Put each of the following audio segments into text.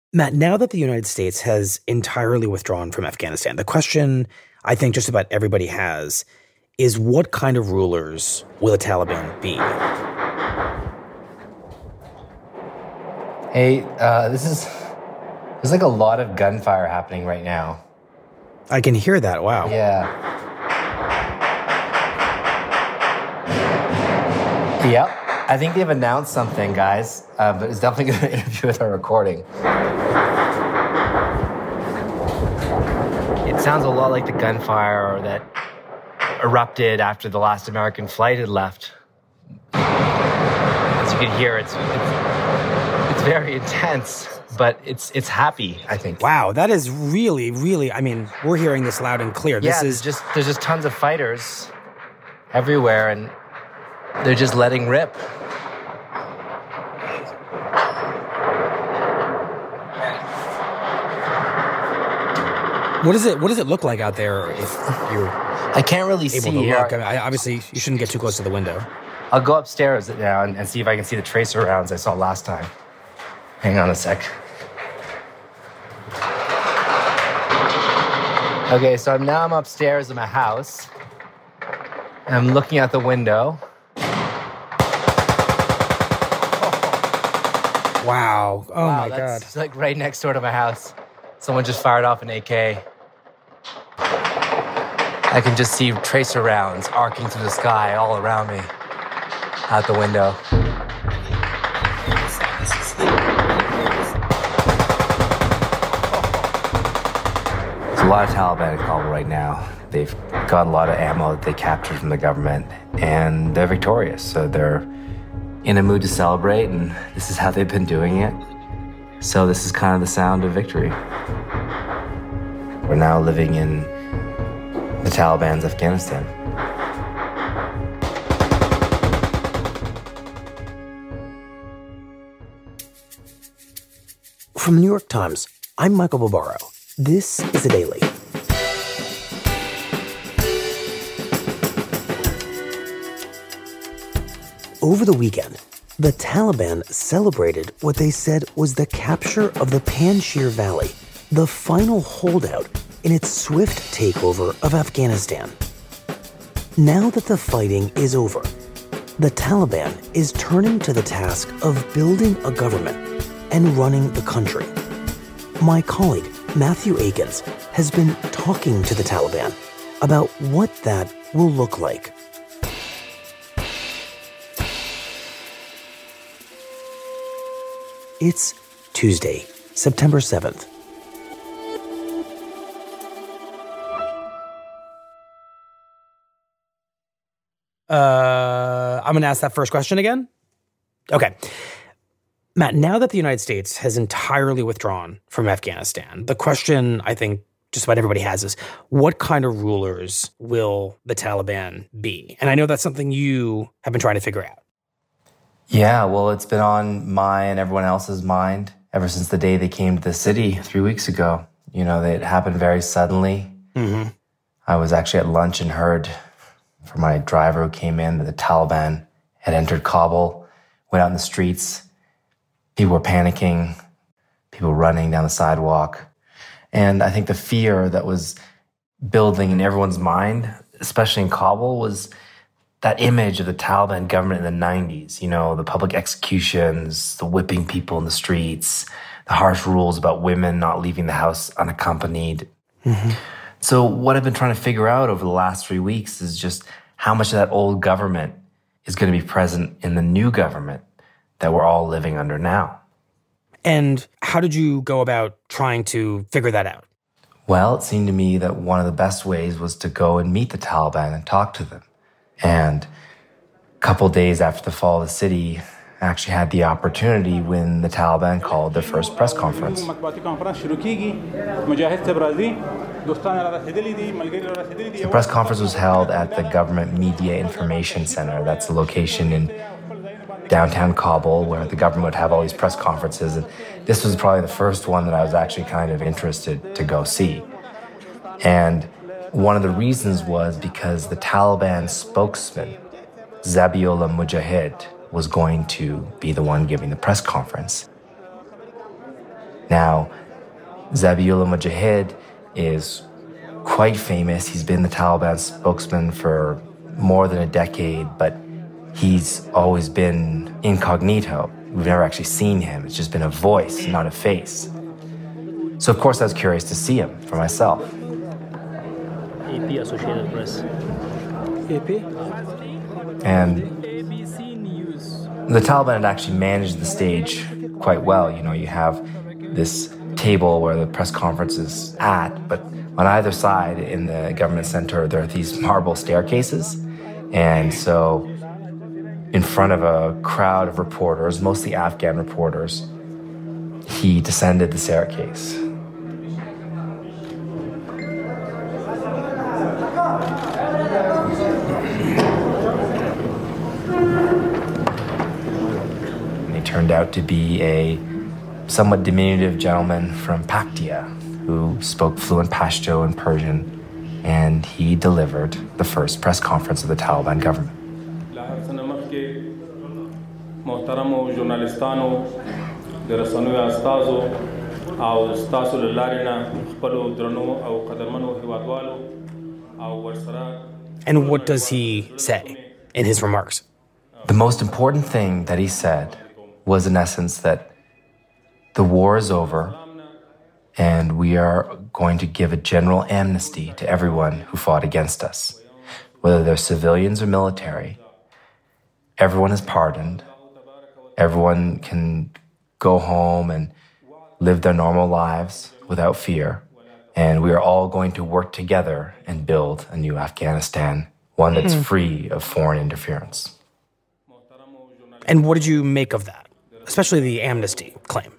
Matt, now that the United States has entirely withdrawn from Afghanistan, the question I think just about everybody has is what kind of rulers will the Taliban be? Hey, there's like a lot of gunfire happening right now. I can hear that. Wow. Yeah. Yep. I think they've announced something, guys, but it's definitely going to interfere with our recording. It sounds a lot like the gunfire that erupted after the last American flight had left. As you can hear, it's very intense, but it's happy, I think. Wow, that is really, really, I mean, we're hearing this loud and clear. Yeah, there's just tons of fighters everywhere, and they're just letting rip. What does it look like out there if you're I can't really able see to here. look? I mean, obviously, you shouldn't get too close to the window. I'll go upstairs now and see if I can see the tracer rounds I saw last time. Hang on a sec. Okay, so I'm upstairs in my house. And I'm looking out the window. Wow. Oh, wow, my God. That's like right next door to my house. Someone just fired off an AK. I can just see tracer rounds arcing through the sky all around me out the window. There's a lot of Taliban in Kabul right now. They've got a lot of ammo that they captured from the government, and they're victorious. So they're in a mood to celebrate, and this is how they've been doing it. So this is kind of the sound of victory. We're now living in the Taliban's Afghanistan. From the New York Times, I'm Michael Barbaro. This is The Daily. Over the weekend, the Taliban celebrated what they said was the capture of the Panjshir Valley, the final holdout in its swift takeover of Afghanistan. Now that the fighting is over, the Taliban is turning to the task of building a government and running the country. My colleague, Matthew Akins, has been talking to the Taliban about what that will look like. It's Tuesday, September 7th. I'm going to ask that first question again. Okay. Matt, now that the United States has entirely withdrawn from Afghanistan, the question I think just about everybody has is, what kind of rulers will the Taliban be? And I know that's something you have been trying to figure out. Yeah, well, it's been on my and everyone else's mind ever since the day they came to the city 3 weeks ago. You know, it happened very suddenly. Mm-hmm. I was actually at lunch and heard from my driver who came in that the Taliban had entered Kabul, went out in the streets. People were panicking, people running down the sidewalk. And I think the fear that was building in everyone's mind, especially in Kabul, was that image of the Taliban government in the 90s, you know, the public executions, the whipping people in the streets, the harsh rules about women not leaving the house unaccompanied. Mm-hmm. So what I've been trying to figure out over the last 3 weeks is just how much of that old government is going to be present in the new government that we're all living under now. And how did you go about trying to figure that out? Well, it seemed to me that one of the best ways was to go and meet the Taliban and talk to them. And a couple days after the fall of the city, I actually had the opportunity when the Taliban called their first press conference. The press conference was held at the Government Media Information Center. That's a location in downtown Kabul where the government would have all these press conferences. And this was probably the first one that I was actually kind of interested to go see. And one of the reasons was because the Taliban spokesman, Zabiullah Mujahid, was going to be the one giving the press conference. Now, Zabiullah Mujahid is quite famous. He's been the Taliban spokesman for more than a decade, but he's always been incognito. We've never actually seen him. It's just been a voice, not a face. So, of course, I was curious to see him for myself. AP, Associated Press. AP? And the Taliban had actually managed the stage quite well. You know, you have this table where the press conference is at, but on either side in the government center, there are these marble staircases. And so in front of a crowd of reporters, mostly Afghan reporters, he descended the staircase. And he turned out to be a somewhat diminutive gentleman from Paktia who spoke fluent Pashto and Persian, and he delivered the first press conference of the Taliban government. And what does he say in his remarks? The most important thing that he said was, in essence, that the war is over and we are going to give a general amnesty to everyone who fought against us. Whether they're civilians or military, everyone is pardoned. Everyone can go home and live their normal lives without fear. And we are all going to work together and build a new Afghanistan, one that's free of foreign interference. And what did you make of that, especially the amnesty claim?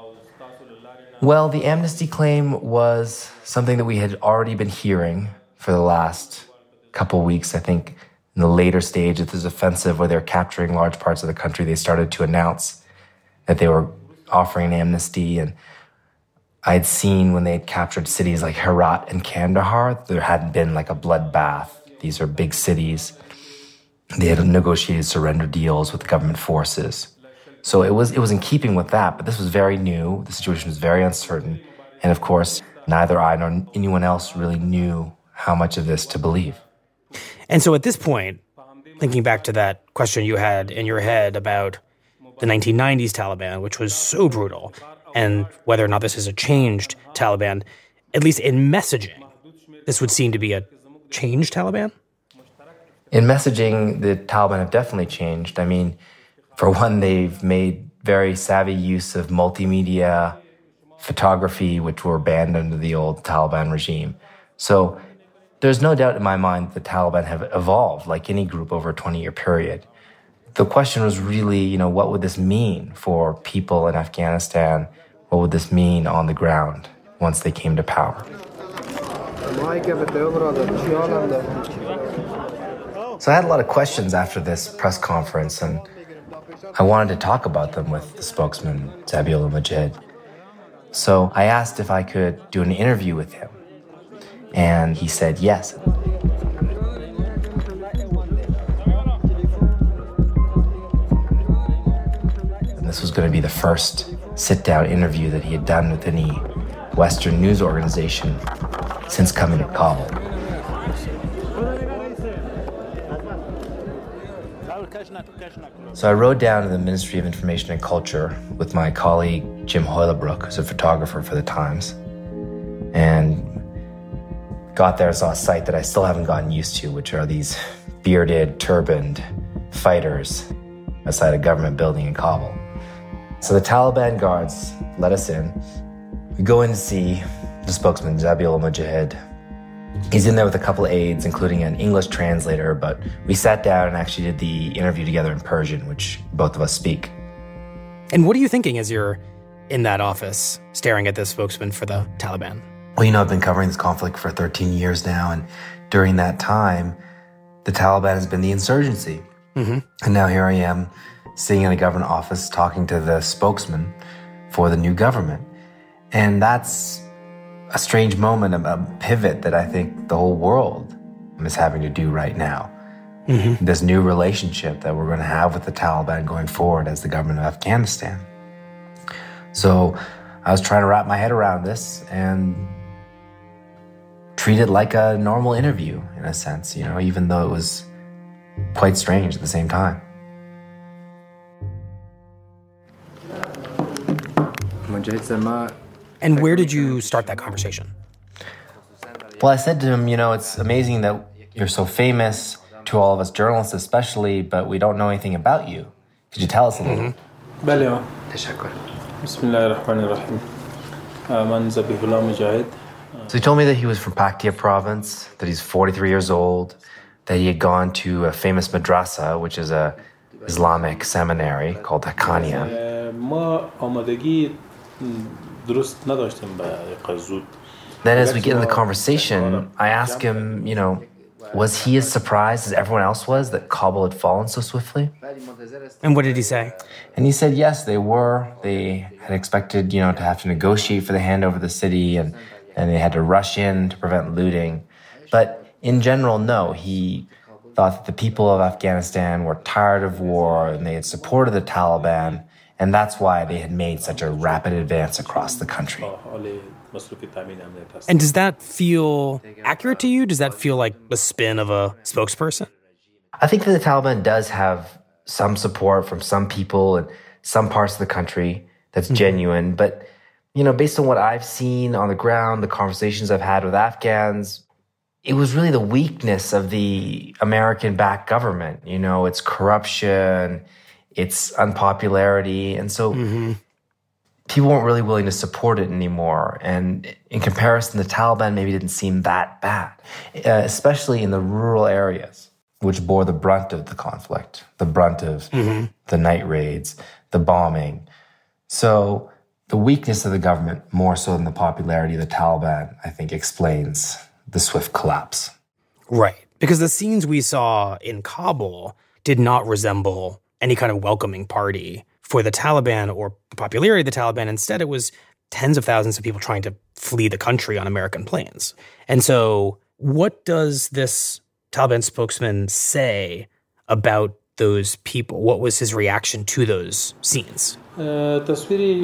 Well, the amnesty claim was something that we had already been hearing for the last couple weeks. I think in the later stage of this offensive where they're capturing large parts of the country, they started to announce that they were offering an amnesty. And I had seen when they had captured cities like Herat and Kandahar, there hadn't been like a bloodbath. These are big cities. They had negotiated surrender deals with the government forces. So it was in keeping with that, but this was very new. The situation was very uncertain. And of course, neither I nor anyone else really knew how much of this to believe. And so at this point, thinking back to that question you had in your head about the 1990s Taliban, which was so brutal, and whether or not this is a changed Taliban, at least in messaging, this would seem to be a changed Taliban? In messaging, the Taliban have definitely changed. I mean, for one, they've made very savvy use of multimedia photography, which were banned under the old Taliban regime. So there's no doubt in my mind that the Taliban have evolved like any group over a 20-year period. The question was really, what would this mean for people in Afghanistan? What would this mean on the ground once they came to power? So I had a lot of questions after this press conference, and I wanted to talk about them with the spokesman, Zabiullah Mujahid. So I asked if I could do an interview with him, and he said yes. And this was going to be the first sit-down interview that he had done with any Western news organization since coming to Kabul. So I rode down to the Ministry of Information and Culture with my colleague Jim Hoylebrook, who's a photographer for the Times, and got there and saw a sight that I still haven't gotten used to, which are these bearded, turbaned fighters outside a government building in Kabul. So the Taliban guards let us in. We go in to see the spokesman, Zabiullah Mujahid. He's in there with a couple of aides, including an English translator, but we sat down and actually did the interview together in Persian, which both of us speak. And what are you thinking as you're in that office, staring at this spokesman for the Taliban? Well, I've been covering this conflict for 13 years now, and during that time, the Taliban has been the insurgency. Mm-hmm. And now here I am, sitting in a government office talking to the spokesman for the new government. And that's a strange moment, a pivot that I think the whole world is having to do right now. Mm-hmm. This new relationship that we're going to have with the Taliban going forward as the government of Afghanistan. So I was trying to wrap my head around this and treat it like a normal interview in a sense, even though it was quite strange at the same time. And where did you start that conversation? Well, I said to him, it's amazing that you're so famous to all of us journalists especially, but we don't know anything about you. Could you tell us a little? So he told me that he was from Paktia province, that he's 43 years old, that he had gone to a famous madrasa, which is a Islamic seminary called Haqqaniya. Then as we get in the conversation, I ask him, was he as surprised as everyone else was that Kabul had fallen so swiftly? And what did he say? And he said, yes, they were. They had expected, to have to negotiate for the handover of the city, and they had to rush in to prevent looting. But in general, no. He thought that the people of Afghanistan were tired of war, and they had supported the Taliban, and that's why they had made such a rapid advance across the country. And does that feel accurate to you? Does that feel like the spin of a spokesperson? I think that the Taliban does have some support from some people in some parts of the country that's genuine. But, based on what I've seen on the ground, the conversations I've had with Afghans, it was really the weakness of the American-backed government. Its corruption, its unpopularity. And so people weren't really willing to support it anymore. And in comparison, the Taliban maybe didn't seem that bad, especially in the rural areas, which bore the brunt of the conflict, the brunt of the night raids, the bombing. So the weakness of the government, more so than the popularity of the Taliban, I think explains the swift collapse. Right. Because the scenes we saw in Kabul did not resemble any kind of welcoming party for the Taliban or the popularity of the Taliban. Instead, it was tens of thousands of people trying to flee the country on American planes. And so what does this Taliban spokesman say about those people? What was his reaction to those scenes? Well, he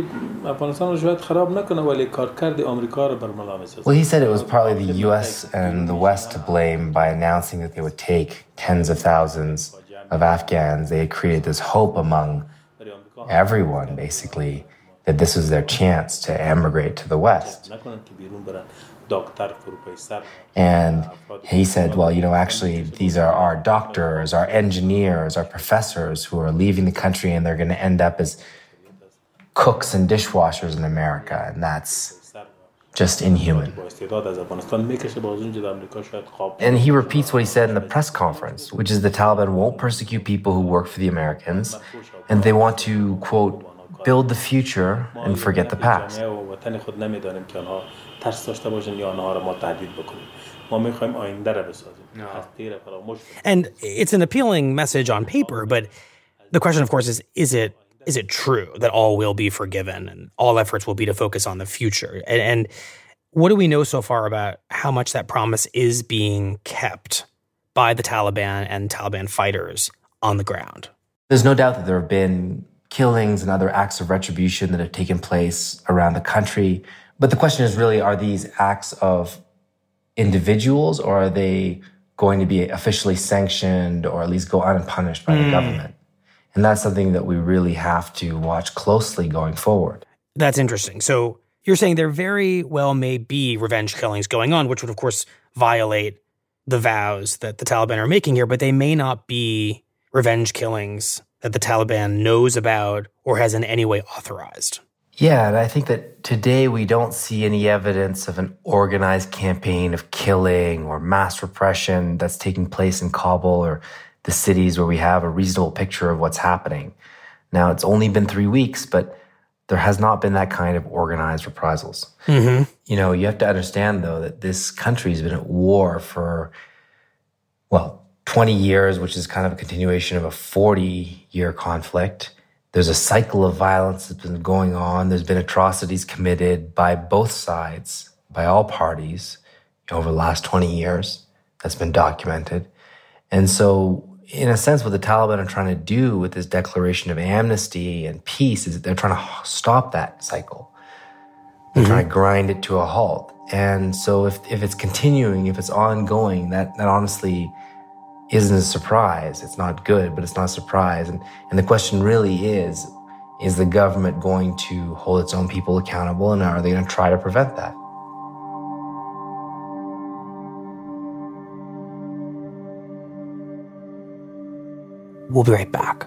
said it was partly the U.S. and the West to blame by announcing that they would take tens of thousands of Afghans. They had created this hope among everyone, basically, that this was their chance to emigrate to the West. And he said, well, actually, these are our doctors, our engineers, our professors who are leaving the country, and they're going to end up as cooks and dishwashers in America, and that's just inhuman. And he repeats what he said in the press conference, which is the Taliban won't persecute people who work for the Americans, and they want to, quote, build the future and forget the past. And it's an appealing message on paper, but the question, of course, is it true that all will be forgiven and all efforts will be to focus on the future? And what do we know so far about how much that promise is being kept by the Taliban and Taliban fighters on the ground? There's no doubt that there have been killings and other acts of retribution that have taken place around the country. But the question is really, are these acts of individuals, or are they going to be officially sanctioned or at least go unpunished by the government? And that's something that we really have to watch closely going forward. That's interesting. So you're saying there very well may be revenge killings going on, which would, of course, violate the vows that the Taliban are making here, but they may not be revenge killings that the Taliban knows about or has in any way authorized. Yeah, and I think that today we don't see any evidence of an organized campaign of killing or mass repression that's taking place in Kabul or the cities where we have a reasonable picture of what's happening. Now, it's only been 3 weeks, but there has not been that kind of organized reprisals. You have to understand, though, that this country has been at war for, 20 years, which is kind of a continuation of a 40-year conflict. There's a cycle of violence that's been going on. There's been atrocities committed by both sides, by all parties, over the last 20 years. That's been documented. And so, in a sense, what the Taliban are trying to do with this declaration of amnesty and peace is that they're trying to stop that cycle. They're trying to grind it to a halt. And so if it's continuing, if it's ongoing, that honestly isn't a surprise. It's not good, but it's not a surprise. And the question really is the government going to hold its own people accountable, and are they going to try to prevent that? We'll be right back.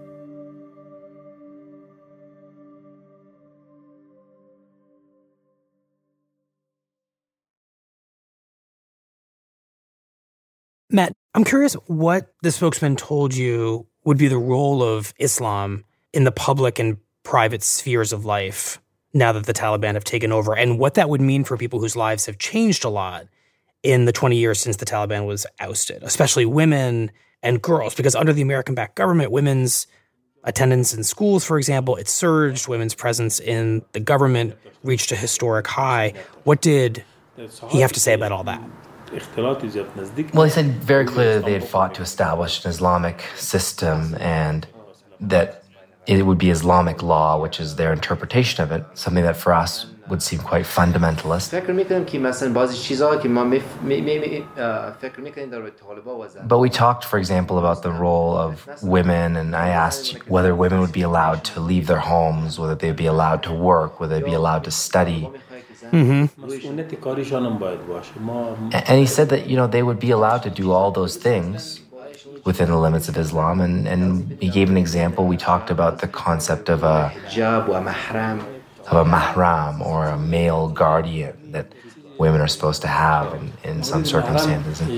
Matt, I'm curious what the spokesman told you would be the role of Islam in the public and private spheres of life now that the Taliban have taken over, and what that would mean for people whose lives have changed a lot in the 20 years since the Taliban was ousted, especially women and girls, because under the American-backed government, women's attendance in schools, for example, it surged. Women's presence in the government reached a historic high. What did he have to say about all that? Well, he said very clearly that they had fought to establish an Islamic system and that it would be Islamic law, which is their interpretation of it, something that for us would seem quite fundamentalist. But we talked, for example, about the role of women, and I asked whether women would be allowed to leave their homes, whether they'd be allowed to work, whether they'd be allowed to study. Mm-hmm. And he said that, they would be allowed to do all those things within the limits of Islam. And he gave an example. We talked about the concept of a mahram, or a male guardian that women are supposed to have in some circumstances. And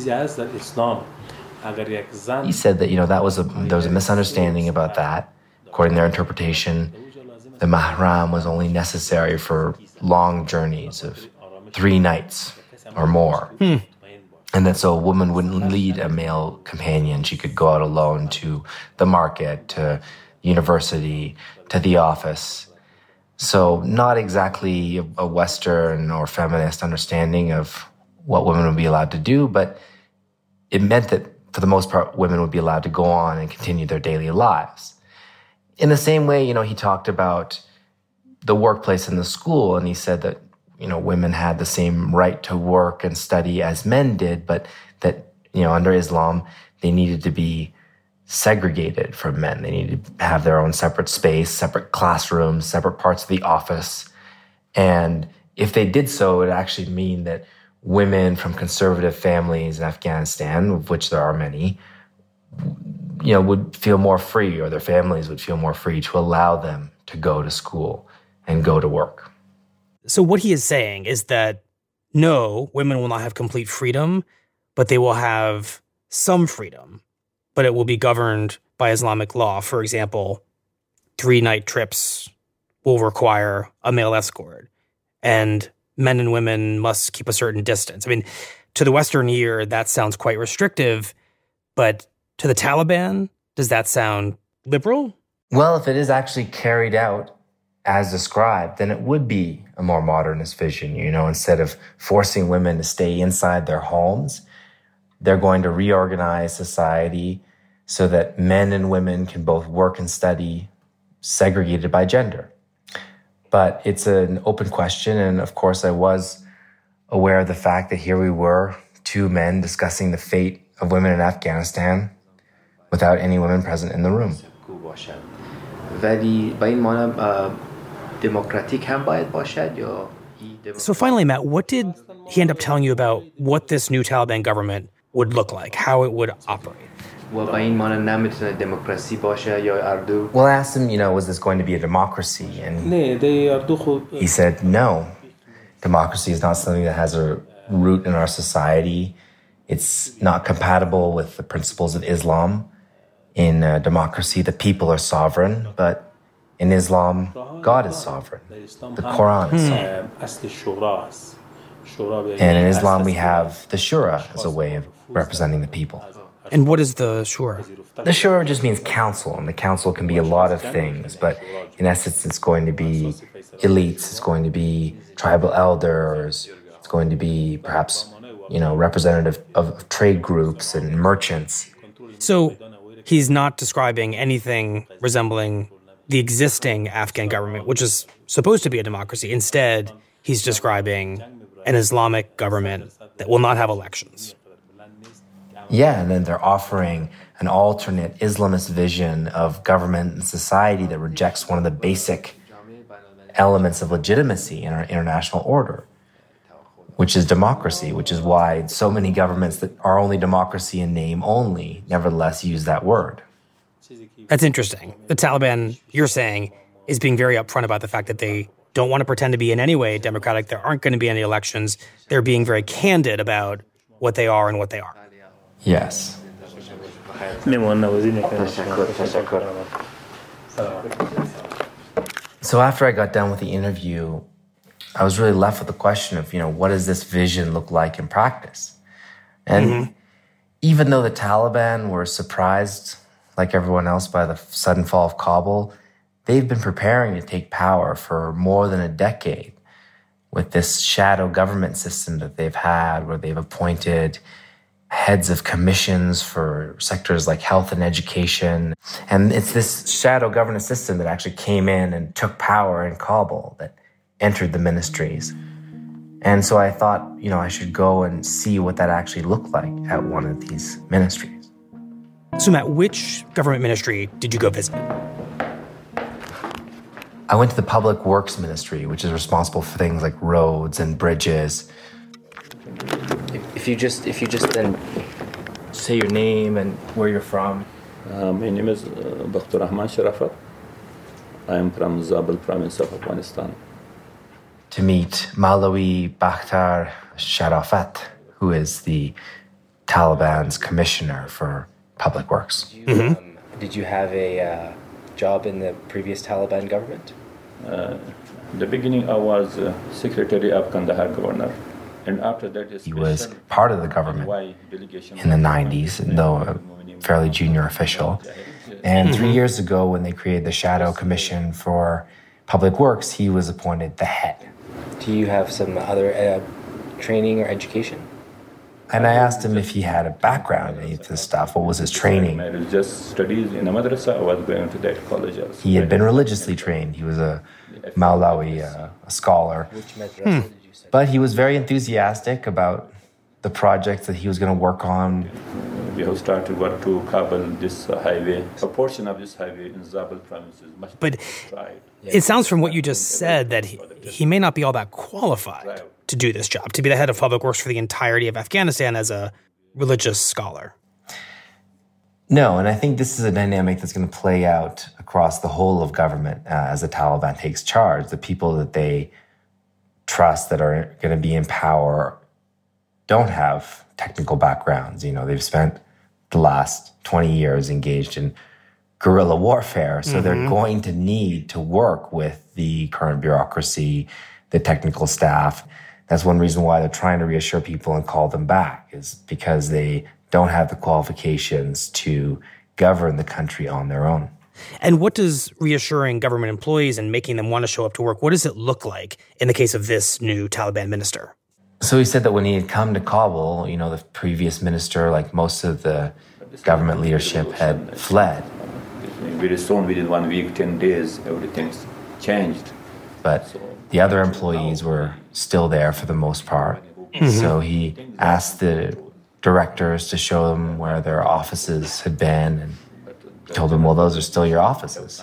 he said that, there was a misunderstanding about that. According to their interpretation, the mahram was only necessary for long journeys of 3 nights or more. And that so a woman wouldn't lead a male companion. She could go out alone to the market, to university, to the office. So not exactly a Western or feminist understanding of what women would be allowed to do, but it meant that for the most part, women would be allowed to go on and continue their daily lives. In the same way, he talked about the workplace and the school, and he said that, women had the same right to work and study as men did, but that, under Islam, they needed to be segregated from men. They needed to have their own separate space, separate classrooms, separate parts of the office. And if they did so, it would actually mean that women from conservative families in Afghanistan, of which there are many, would feel more free, or their families would feel more free to allow them to go to school and go to work. So what he is saying is that, no, women will not have complete freedom, but they will have some freedom, but it will be governed by Islamic law. For example, 3-night trips will require a male escort, and men and women must keep a certain distance. I mean, to the Western ear, that sounds quite restrictive, but to the Taliban, does that sound liberal? Well, if it is actually carried out as described, then it would be a more modernist vision. Instead of forcing women to stay inside their homes, they're going to reorganize society so that men and women can both work and study segregated by gender. But it's an open question, and of course I was aware of the fact that here we were, 2 men discussing the fate of women in Afghanistan without any women present in the room. So finally, Matt, what did he end up telling you about what this new Taliban government would look like, how it would operate? Well, I asked him, was this going to be a democracy? And he said, no. Democracy is not something that has a root in our society. It's not compatible with the principles of Islam. In democracy, the people are sovereign, but in Islam, God is sovereign. The Quran is sovereign. And in Islam, we have the Shura as a way of representing the people. And what is the Shura? The Shura just means council, and the council can be a lot of things, but in essence, it's going to be elites, it's going to be tribal elders, it's going to be perhaps, representative of trade groups and merchants. So he's not describing anything resembling the existing Afghan government, which is supposed to be a democracy. Instead, he's describing an Islamic government that will not have elections. Yeah, and then they're offering an alternate Islamist vision of government and society that rejects one of the basic elements of legitimacy in our international order, which is democracy, which is why so many governments that are only democracy in name only nevertheless use that word. That's interesting. The Taliban, you're saying, is being very upfront about the fact that they don't want to pretend to be in any way democratic. There aren't going to be any elections. They're being very candid about what they are and what they are. Yes. So after I got done with the interview, I was really left with the question of, what does this vision look like in practice? And even though the Taliban were surprised, like everyone else, by the sudden fall of Kabul, they've been preparing to take power for more than a decade with this shadow government system that they've had, where they've appointed heads of commissions for sectors like health and education. And it's this shadow governance system that actually came in and took power in Kabul that entered the ministries. And so I thought, I should go and see what that actually looked like at one of these ministries. So Matt, which government ministry did you go visit? I went to the Public Works Ministry, which is responsible for things like roads and bridges. If you just then say your name and where you're from. My name is Bakhtur Rahman Sharafat. I am from Zabul province of Afghanistan. To meet Maulawi Bakhtar Sharafat, who is the Taliban's commissioner for public works. Did you have a job in the previous Taliban government? In the beginning, I was secretary of Kandahar governor. And after that, he was part of the government in the 90s, though a fairly junior official. And 3 years ago, when they created the Shadow Commission for Public Works, he was appointed the head. Do you have some other training or education? And I asked him if he had a background in any of this stuff. What was his training? I just studied in a madrasa. I was going to that college also. He had been religiously trained. He was a Maulawi, a scholar. Which madrasa did you study? But he was very enthusiastic about the projects that he was going to work on. We have started work to Kabul, this highway. A portion of this highway in Zabul province is much. But it sounds from what you just said that he may not be all that qualified to do this job, to be the head of public works for the entirety of Afghanistan as a religious scholar. No, and I think this is a dynamic that's going to play out across the whole of government as the Taliban takes charge. The people that they trust that are going to be in power don't have technical backgrounds. They've spent the last 20 years engaged in guerrilla warfare, so they're going to need to work with the current bureaucracy, the technical staff. That's one reason why they're trying to reassure people and call them back, is because they don't have the qualifications to govern the country on their own. And what does reassuring government employees and making them want to show up to work, what does it look like in the case of this new Taliban minister? So he said that when he had come to Kabul, the previous minister, like most of the government leadership, had fled. Very soon, within 1 week, 10 days, everything's changed. But the other employees were still there for the most part. So he asked the directors to show them where their offices had been, and told them, well, those are still your offices.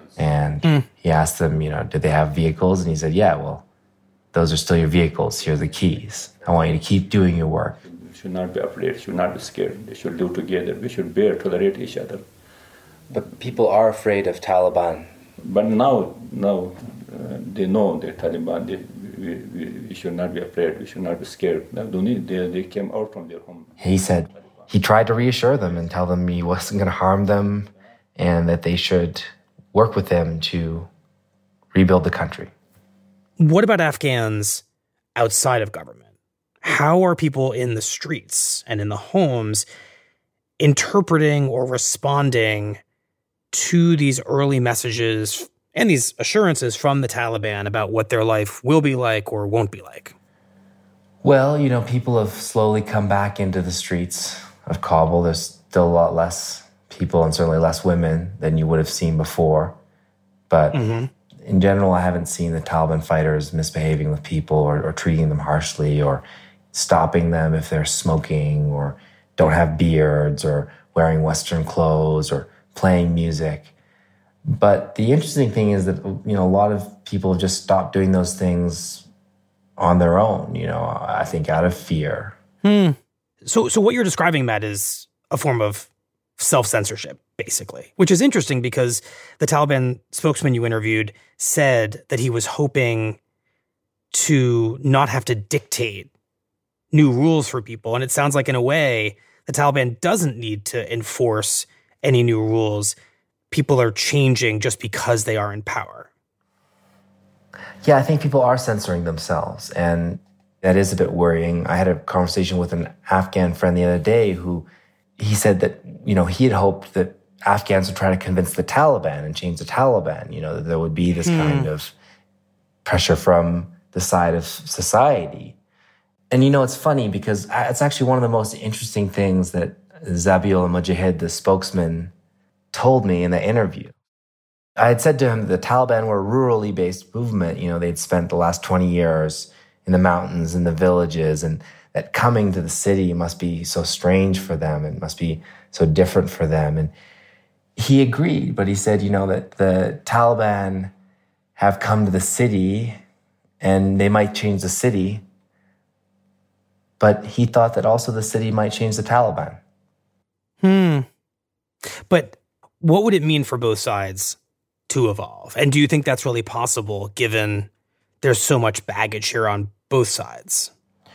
And he asked them, did they have vehicles? And he said, yeah, well, those are still your vehicles. Here are the keys. I want you to keep doing your work. We should not be afraid, should not be scared. They should live together. We should tolerate each other. But people are afraid of Taliban. But now they know they're Taliban. We should not be afraid. We should not be scared. They came out from their home. He said he tried to reassure them and tell them he wasn't going to harm them and that they should work with him to rebuild the country. What about Afghans outside of government? How are people in the streets and in the homes interpreting or responding to these early messages and these assurances from the Taliban about what their life will be like or won't be like? Well, people have slowly come back into the streets of Kabul. There's still a lot less people and certainly less women than you would have seen before. But in general, I haven't seen the Taliban fighters misbehaving with people or treating them harshly or stopping them if they're smoking or don't have beards or wearing Western clothes or playing music. But the interesting thing is that, a lot of people have just stopped doing those things on their own, I think out of fear. So what you're describing, Matt, is a form of self-censorship, basically, which is interesting because the Taliban spokesman you interviewed said that he was hoping to not have to dictate new rules for people. And it sounds like, in a way, the Taliban doesn't need to enforce any new rules. People are changing just because they are in power. Yeah, I think people are censoring themselves, and that is a bit worrying. I had a conversation with an Afghan friend the other day who he said that, he had hoped that Afghans would try to convince the Taliban and change the Taliban, that there would be this kind of pressure from the side of society. And, it's funny because it's actually one of the most interesting things that Zabiullah Mujahid, the spokesman, told me in the interview. I had said to him that the Taliban were a rurally based movement. They'd spent the last 20 years in the mountains, in the villages, and that coming to the city must be so strange for them. It must be so different for them. And he agreed, but he said, that the Taliban have come to the city and they might change the city, but he thought that also the city might change the Taliban. But what would it mean for both sides to evolve? And do you think that's really possible, given there's so much baggage here on both sides?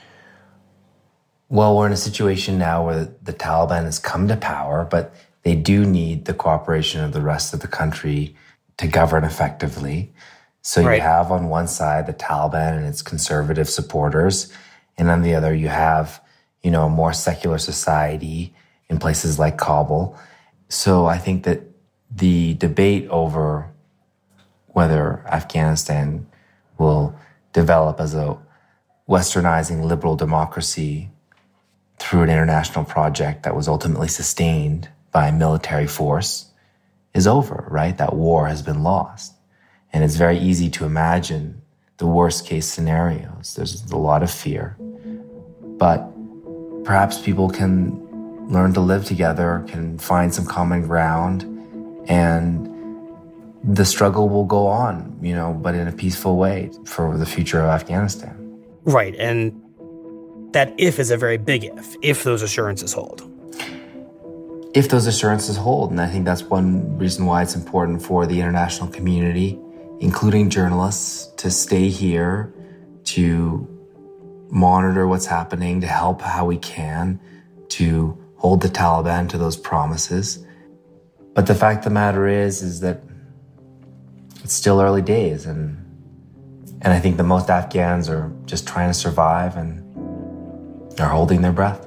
Well, we're in a situation now where the Taliban has come to power, but they do need the cooperation of the rest of the country to govern effectively. So you have on one side the Taliban and its conservative supporters, and on the other you have, a more secular society in places like Kabul. So I think that the debate over whether Afghanistan will develop as a westernizing liberal democracy through an international project that was ultimately sustained by military force is over, right? That war has been lost. And it's very easy to imagine the worst case scenarios. There's a lot of fear. But perhaps people can learn to live together, can find some common ground, and the struggle will go on, but in a peaceful way for the future of Afghanistan. Right. And that if is a very big if those assurances hold. If those assurances hold. And I think that's one reason why it's important for the international community, including journalists, to stay here, to monitor what's happening, to help how we can, to hold the Taliban to those promises. But the fact of the matter is that it's still early days, and I think that most Afghans are just trying to survive and are holding their breath.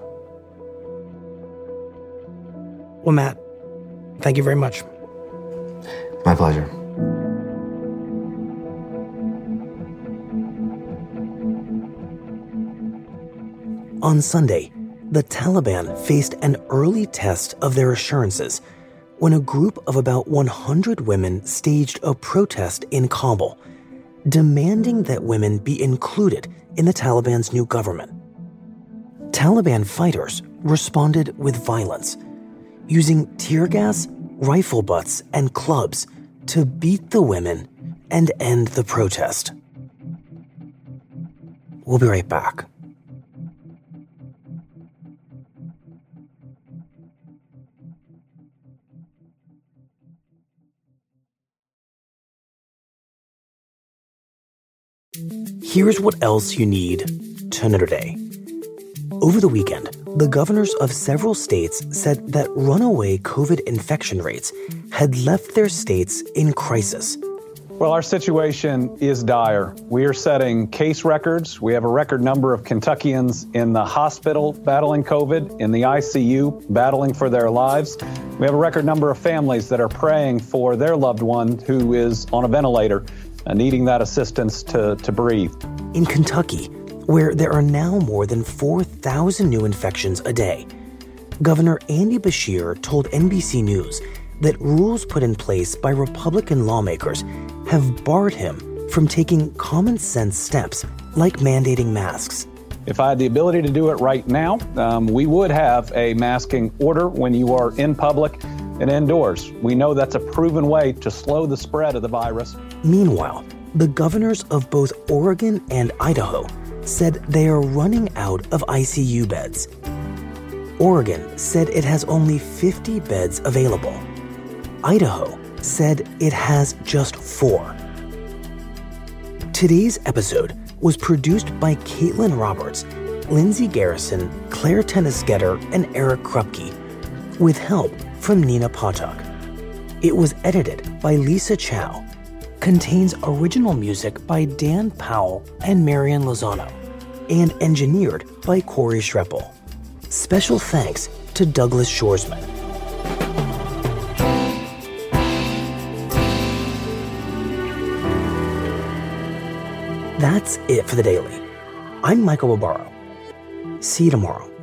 Well, Matt, thank you very much. My pleasure. On Sunday, the Taliban faced an early test of their assurances when a group of about 100 women staged a protest in Kabul, demanding that women be included in the Taliban's new government. Taliban fighters responded with violence, using tear gas, rifle butts, and clubs to beat the women and end the protest. We'll be right back. Here's what else you need to know today. Over the weekend, the governors of several states said that runaway COVID infection rates had left their states in crisis. Well, our situation is dire. We are setting case records. We have a record number of Kentuckians in the hospital battling COVID, in the ICU battling for their lives. We have a record number of families that are praying for their loved one who is on a ventilator, needing that assistance to breathe. In Kentucky, where there are now more than 4,000 new infections a day, Governor Andy Beshear told NBC News that rules put in place by Republican lawmakers have barred him from taking common sense steps like mandating masks. If I had the ability to do it right now, we would have a masking order when you are in public and indoors. We know that's a proven way to slow the spread of the virus. Meanwhile, the governors of both Oregon and Idaho said they are running out of ICU beds. Oregon said it has only 50 beds available. Idaho said it has just 4. Today's episode was produced by Caitlin Roberts, Lindsay Garrison, Claire Tennisgetter, and Eric Krupke, with help from Nina Potok. It was edited by Lisa Chow, contains original music by Dan Powell and Marian Lozano, and engineered by Corey Schreppel. Special thanks to Douglas Shoresman. That's it for The Daily. I'm Michael Barbaro. See you tomorrow.